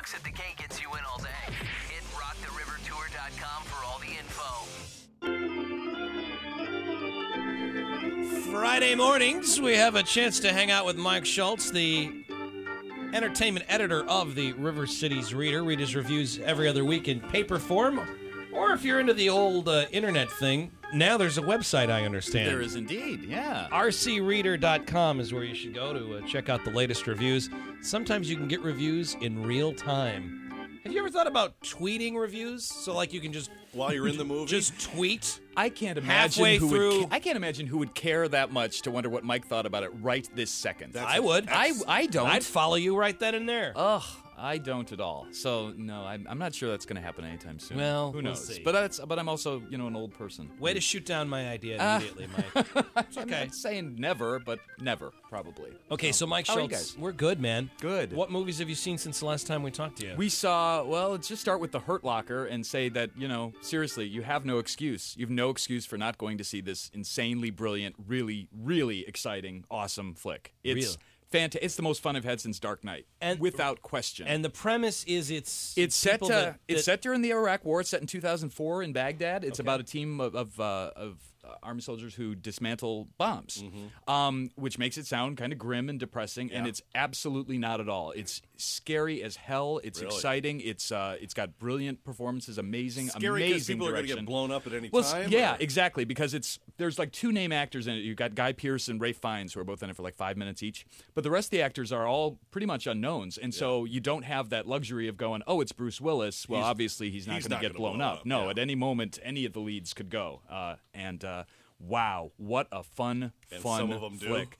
Brooks at the K gets you in all day. Hit rocktherivertour.com for all the info. Friday mornings, we have a chance to hang out with Mike Schultz, the entertainment editor of the River Cities Reader. Read his reviews every other week in paper form. Or if you're into the old internet thing, now there's a website, I understand. There is indeed, yeah. rcreader.com is where you should go to check out the latest reviews. Sometimes you can get reviews in real time. Have you ever thought about tweeting reviews? So, like, you can just... While you're in the movie? Just tweet? I can't imagine Halfway who through- I can't imagine who would care that much to wonder what Mike thought about it right this second. I would. I don't. I'd follow you right then and there. Ugh, I don't at all. So no, I'm not sure that's going to happen anytime soon. Well, who we'll knows? see. But I'm also an old person. Way to shoot down my idea immediately, Mike. It's I'm okay. not saying never, but never probably. Okay, so Mike How are you Schultz, guys? we're good, man. Good. What movies have you seen since the last time we talked to you? We saw, well, let's just start with The Hurt Locker and say that, seriously, you have no excuse. You have no excuse for not going to see this insanely brilliant, really, really exciting, awesome flick. It's fantastic. It's the most fun I've had since Dark Knight, And- without question. And the premise is it's set people it's set during the Iraq War. It's set in 2004 in Baghdad. It's Okay. about a team of army soldiers who dismantle bombs, which makes it sound kind of grim and depressing, and it's absolutely not at all. It's scary as hell. It's exciting. It's got brilliant performances, amazing Scary because amazing people are going to direction. get blown up at any Well, time? yeah, or- exactly. Because there's like two name actors in it. You've got Guy Pearce and Ralph Fiennes, who are both in it for like 5 minutes each. But the rest of the actors are all pretty much unknowns, and so you don't have that luxury of going, "Oh, it's Bruce Willis." Well, obviously he's not going to get blown up. No, yeah. at any moment, any of the leads could go. Wow, what a fun some of 'em do. flick!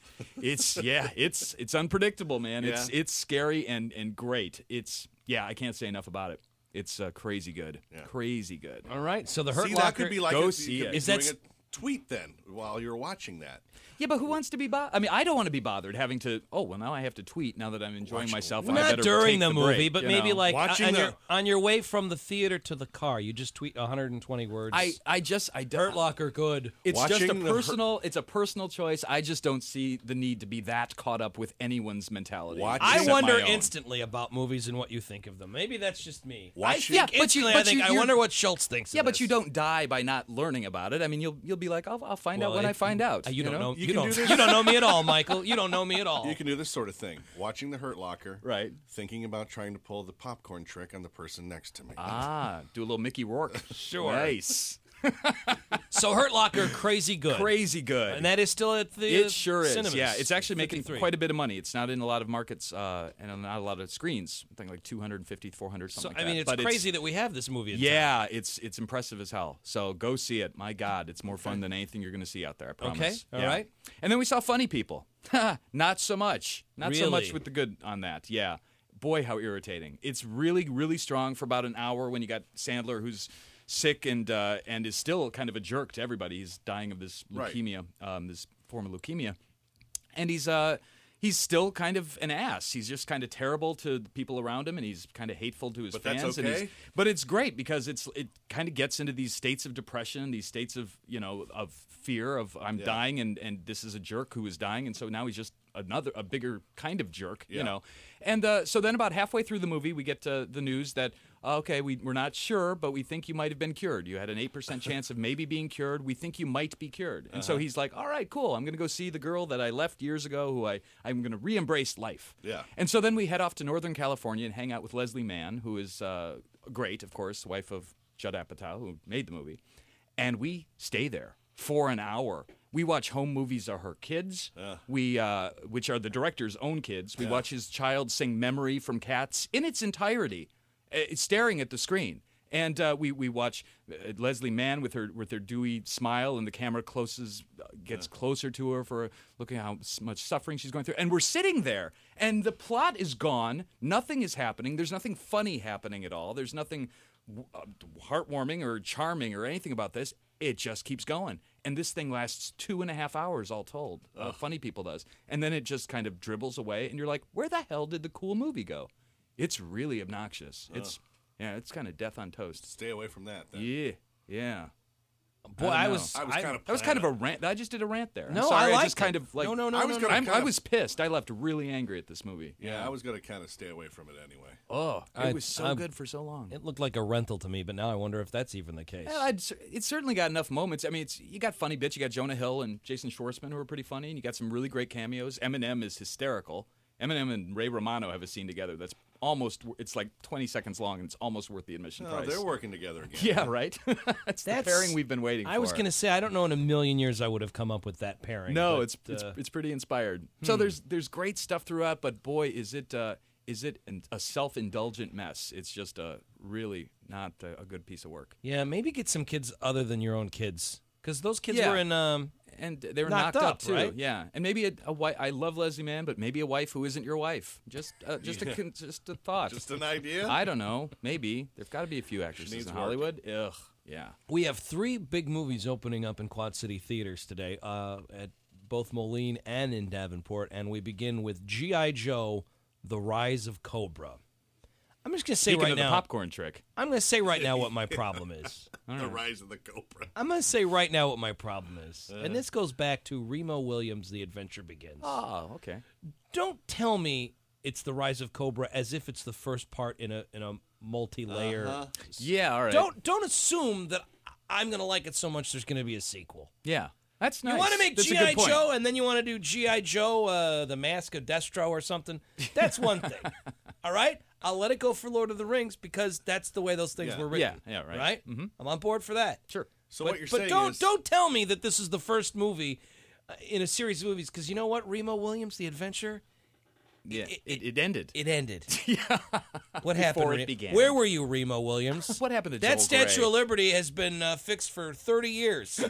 It's unpredictable, man. Yeah. It's scary and great. I can't say enough about it. It's crazy good, crazy good. All right, so the Hurt See, Locker. that could be like Go you see could it. be Is that doing a tweet then while you're watching that. Yeah, but who wants to be bothered? I mean, I don't want to be bothered having to. Oh, well, now I have to tweet now that I'm enjoying Watch- myself. And I Not better during take the movie, break, but you maybe know? like Watching on your way from the theater to the car, you just tweet 120 words. I don't. Hurt Locker, good. It's just Watching a the personal. It's a personal choice. I just don't see the need to be that caught up with anyone's mentality. Watch- I except wonder my own. instantly about movies and what you think of them. Maybe that's just me. Watching- I think Yeah, but you- instantly. but you- I you're- wonder what Schultz thinks. Yeah, of but this. you don't die by not learning about it. I mean, you'll be like, I'll find out when I find out. You don't know. You You can don't. do this. You don't know me at all, Michael. You don't know me at all. You can do this sort of thing. Watching The Hurt Locker. Right. Thinking about trying to pull the popcorn trick on the person next to me. Do a little Mickey Rourke. Sure. Nice. So Hurt Locker, crazy good. Crazy good. And that is still at the It sure is. cinemas. Yeah, it's actually making 53. quite a bit of money. It's not in a lot of markets and on not a lot of screens. I think like 250, 400, So, something I like mean, that. it's But crazy that we have this movie. In town. Yeah, it's impressive as hell. So go see it. My God, it's more fun than anything you're going to see out there. I promise. Okay, all Yeah. right. And then we saw Funny People. Not so much. Not so much Really? with the good on that. Yeah. Boy, how irritating. It's really, really strong for about an hour when you got Sandler, who's sick and is still kind of a jerk to everybody. He's dying of this Right. leukemia, this form of leukemia, and he's still kind of an ass. He's just kind of terrible to the people around him, and he's kind of hateful to his But fans. that's And okay? but it's great because it kind of gets into these states of depression, these states of of fear of I'm dying and this is a jerk who is dying, and so now he's just a bigger kind of jerk, And so then about halfway through the movie, we get the news that okay, we're not sure, but we think you might have been cured. You had an 8% chance of maybe being cured. We think you might be cured. And so he's like, all right, cool. I'm going to go see the girl that I left years ago who I'm going to re-embrace life. Yeah. And so then we head off to Northern California and hang out with Leslie Mann, who is great, of course, wife of Judd Apatow, who made the movie. And we stay there for an hour. We watch home movies of her kids, which are the director's own kids. We watch his child sing Memory from Cats in its entirety, staring at the screen. And we watch Leslie Mann with her dewy smile, and the camera gets closer to her for looking at how much suffering she's going through. And we're sitting there, and the plot is gone. Nothing is happening. There's nothing funny happening at all. There's nothing heartwarming or charming or anything about this. It just keeps going. And this thing lasts 2.5 hours all told. Funny People does. And then it just kind of dribbles away, and you're like, where the hell did the cool movie go? It's really obnoxious. It's kind of death on toast. Stay away from that then. Yeah. Boy, I was kind of. That was kind of a rant. I just did a rant there. No, I'm sorry. I liked just kind it. of like. No, I was gonna kind I of- was pissed. I left really angry at this movie. Yeah, I was going to kind of stay away from it anyway. Oh, I- it was so I- good for so long. It looked like a rental to me, but now I wonder if that's even the case. Well, it's certainly got enough moments. I mean, you got funny bits. You got Jonah Hill and Jason Schwartzman who are pretty funny, and you got some really great cameos. Eminem is hysterical. Eminem and Ray Romano have a scene together that's it's like 20 seconds long, and it's almost worth the admission Oh, price. they're working together again. Yeah, right? That's the pairing we've been waiting for. I was going to say, I don't know in a million years I would have come up with that pairing. No, but, it's pretty inspired. So there's great stuff throughout, but boy, is it a self-indulgent mess. It's just really not a good piece of work. Yeah, maybe get some kids other than your own kids. Because those kids Yeah. were in... And they were Knocked knocked, Up, up too. right? Yeah, and maybe a wife. I love Leslie Mann, but maybe a wife who isn't your wife. Just a thought. Just an idea. I don't know. Maybe there's got to be a few actresses needs in work. Hollywood. Ugh. Yeah. We have 3 big movies opening up in Quad City theaters today, at both Moline and in Davenport, and we begin with G.I. Joe: The Rise of Cobra. I'm just going to say Speaking right of now. the popcorn trick. I'm going to say right now what my problem is. The rise of the Cobra. I'm going to say right now what my problem is, and this goes back to Remo Williams' The Adventure Begins. Oh, okay. Don't tell me it's The Rise of Cobra as if it's the first part in a multi-layer. Yeah. All right. Don't assume that I'm going to like it so much there's going to be a sequel. Yeah. That's nice. You want to make That's a G.I. good point. Joe and then you want to do G.I. Joe, The Mask of Destro or something? That's one thing. All right? I'll let it go for Lord of the Rings because that's the way those things Yeah. were written. Yeah, right. Right? Mm-hmm. I'm on board for that. Sure. So but, what you're but saying don't is, don't tell me that this is the first movie in a series of movies because you know what? Remo Williams, The Adventure, Yeah. It ended. it ended. What happened? Before it Re- began. Where were you, Remo Williams? What happened to that Joel Statue Grey? of Liberty has been fixed for 30 years.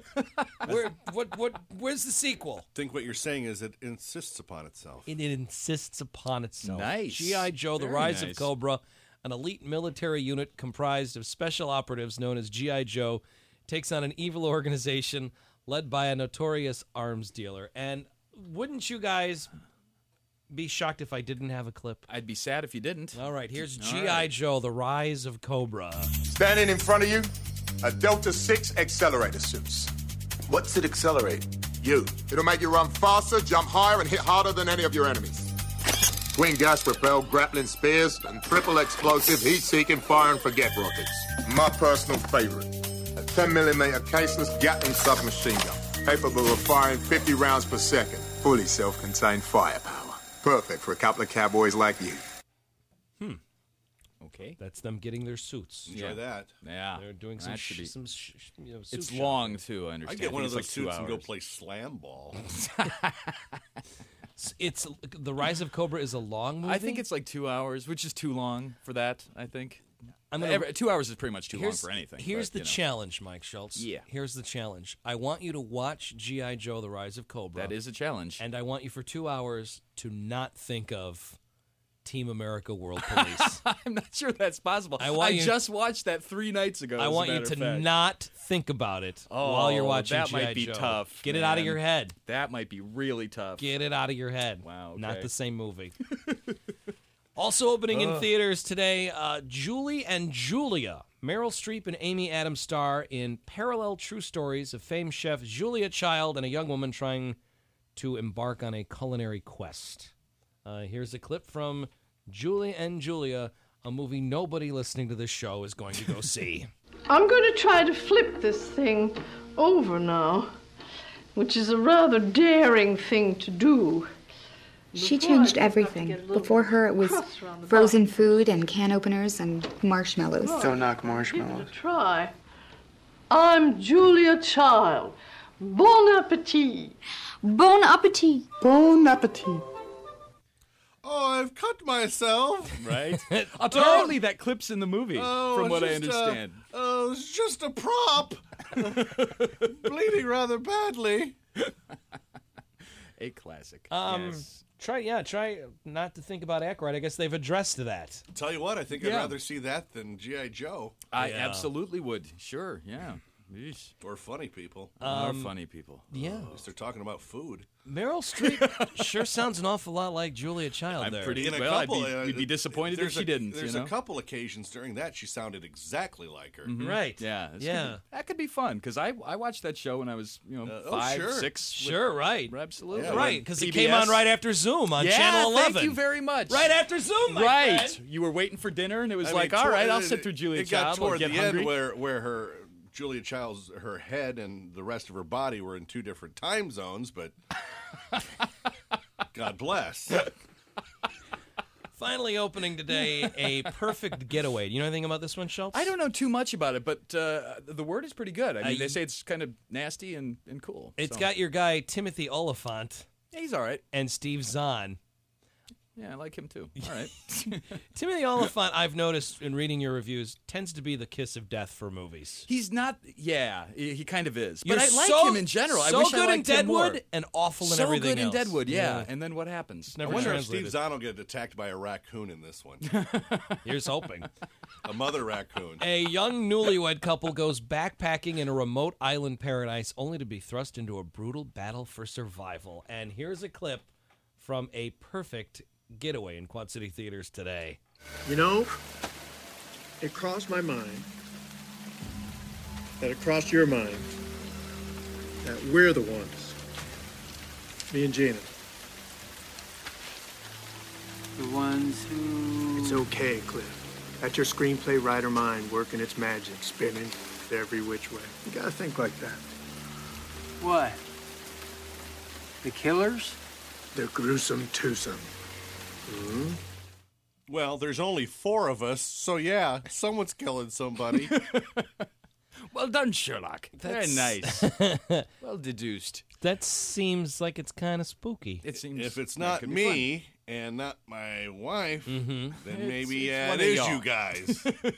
Where's the sequel? I think what you're saying is it insists upon itself. It insists upon itself. Nice. G.I. Joe: The Very Rise nice. of Cobra, an elite military unit comprised of special operatives known as G.I. Joe, takes on an evil organization led by a notorious arms dealer. And wouldn't you guys be shocked if I didn't have a clip? I'd be sad if you didn't. All right, here's All G.I. right. Joe: The Rise of Cobra. Standing in front of you, a Delta 6 accelerator suits. What's it accelerate? You. It'll make you run faster, jump higher, and hit harder than any of your enemies. Twin gas-propelled grappling spears and triple explosive heat-seeking fire and forget rockets. My personal favorite, a 10mm caseless Gatling submachine gun, capable of firing 50 rounds per second. Fully self-contained firepower. Perfect for a couple of cowboys like you. Okay. That's them getting their suits. Enjoy that. Yeah. They're doing That some, should be- suit It's shopping. long too. I I'd understand. get one I of think those it's like 2 suits and go hours. play slam ball. It's The Rise of Cobra is a long movie. I think it's like 2 hours, which is too long for that. I think. I'm gonna- 2 hours is pretty much too long for anything. Here's but, the you know. challenge, Mike Schultz. Yeah. Here's the challenge. I want you to watch G.I. Joe: The Rise of Cobra. That is a challenge. And I want you for 2 hours to not think of Team America World Police. I'm not sure that's possible. I want you- just watched that 3 nights ago. I as a want you matter to of fact. not think about it while you're Oh, watching that G.I. might be Joe. tough, Get it out of man. your head. That might be really tough. Get it out of your head. Wow, Not okay. the same movie. Also opening in theaters today, Julie and Julia. Meryl Streep and Amy Adams star in parallel true stories of famed chef Julia Child and a young woman trying to embark on a culinary quest. Here's a clip from Julie and Julia, a movie nobody listening to this show is going to go see. I'm going to try to flip this thing over now, which is a rather daring thing to do. She Before I changed just have to everything. get a little Before her, it was crust around the frozen bottom. food and can openers and marshmallows. Don't knock Give it marshmallows. a try. I'm Julia Child. Bon appetit. Bon appetit! Bon appetit. Oh, I've cut myself. Right? Apparently, that clip's in the movie, Oh, from what I it's just, understand. It's just a prop. Bleeding rather badly. A classic. Yes. Try not to think about Aykroyd. I guess they've addressed that. Tell you what, I think I'd Yeah. rather see that than G.I. Joe. I absolutely would. Sure, yeah. Yeesh. Or funny people. Are funny people. Yeah. At least they're talking about food. Meryl Streep sure sounds an awful lot like Julia Child I'm there. pretty In a well. couple, We'd be disappointed if there's she didn't. There's you know? a couple occasions during that she sounded exactly like her. Right. Yeah. Yeah. That could be fun because I watched that show when I was 5, sure. 6. Sure, right. Absolutely. Yeah, Right, because it PBS. came on right after Zoom on Channel 11. Thank you very much. Right after Zoom, my Right. friend. You were waiting for dinner, and it was I like, mean, all right, I'll sit through Julia It got Child. toward I'll get the hungry. end where her Julia Child's her head and the rest of her body were in 2 different time zones, but God bless. Finally opening today, A Perfect Getaway. Do you know anything about this one, Schultz? I don't know too much about it, but the word is pretty good. I mean, I- they say it's kind of nasty and cool. It's so. got your guy Timothy Oliphant Yeah, he's all right. and Steve Zahn. Yeah, I like him too. All right. Timothy Oliphant, I've noticed in reading your reviews, tends to be the kiss of death for movies. He's not. Yeah, he kind of is. You're But I like so- him in general. I So wish good I in liked him Deadwood more. and awful in So everything good else. in Deadwood, yeah. And then what happens? Never I wonder if translated. Steve Zahn will get attacked by a raccoon in this one. Here's hoping. A mother raccoon. A young newlywed couple goes backpacking in a remote island paradise only to be thrust into a brutal battle for survival. And here's a clip from A Perfect Getaway in Quad City Theaters today. You know, it crossed my mind, that it crossed your mind, that we're the ones. Me and Gina. The ones who... It's okay, Cliff. That's your screenplay writer mind working its magic, spinning every which way. You gotta think like that. What? The killers? The gruesome twosome. Well, there's only 4 of us, so yeah, someone's killing somebody. Well done, Sherlock. Very That's- nice. Well deduced. That seems like it's kind of spooky. It seems If it's that not could be me and not my wife, then maybe it's one it of is y'all. you guys. fun.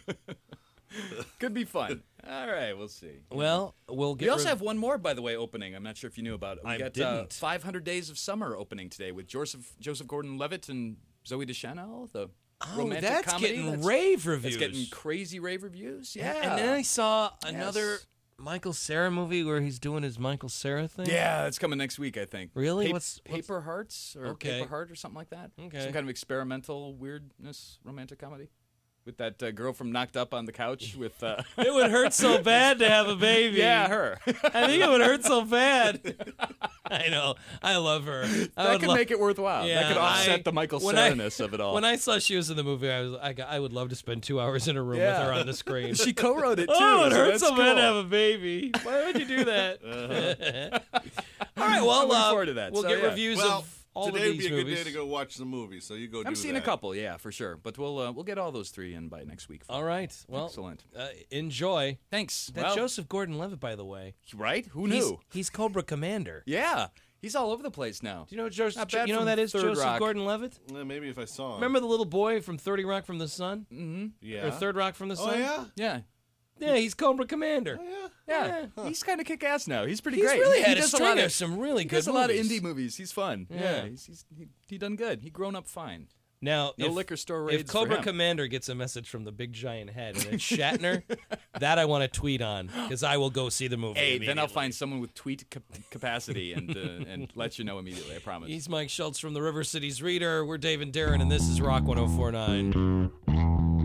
Could be fun. All right, we'll see. Well, we'll get We also rid- have one more, by the way, opening. I'm not sure if you knew about it. We I got didn't. 500 Days of Summer opening today with Joseph Gordon-Levitt and Zoe Deschanel, the romantic that's comedy. getting rave That's reviews. getting crazy rave reviews. Yeah. And then I saw another Yes. Michael Cera movie where he's doing his Michael Cera thing. Yeah, that's coming next week, I think. Really? What's- Paper Hearts or Okay. Paper Heart or something like that? Okay. Some kind of experimental weirdness romantic comedy with that girl from Knocked Up on the couch with. It would hurt so bad to have a baby. Yeah, her. I think it would hurt so bad. I know. I love her. That could make it worthwhile. Yeah, that could offset I- the Michael when I- Cera-ness of it all. When I saw she was in the movie, I would love to spend 2 hours in a room with Yeah. her on the screen. She co-wrote it too. Oh, it so hurts that's so bad cool. to have a baby. Why would you do that? All right, well, I'm looking forward to that. We'll So, get yeah. reviews well, of all today of these would be a movies. good day to go watch the movie, so you go do I'm seeing that. a couple, yeah, for sure. But we'll get all those 3 in by next week. All right. Well, Excellent. Enjoy. Thanks. That Well, Joseph Gordon-Levitt, by the way. right? Who He's, knew? he's Cobra Commander. Yeah, he's all over the place now. Do you know Joseph? Not bad You know who from that is? Third Joseph Rock. Gordon-Levitt. Maybe if I saw him. Remember the little boy from 30 Rock from the Sun? Yeah. Or Third Rock from the Sun? Oh, yeah? Yeah. Yeah, he's Cobra Commander. Yeah, he's kind of kick-ass now. He's pretty He's great. really He had a does string lot of some really he good does a lot of movies. indie movies. He's fun. Yeah. He done good. He grown up fine. Now, No if, liquor store if raids for Cobra him. Commander gets a message from the big giant head and it's Shatner, that I want to tweet on because I will go see the movie. Hey, then I'll immediately. find someone with tweet capacity and let you know immediately. I promise. He's Mike Schultz from the River Cities Reader. We're Dave and Darren, and this is Rock 104.9.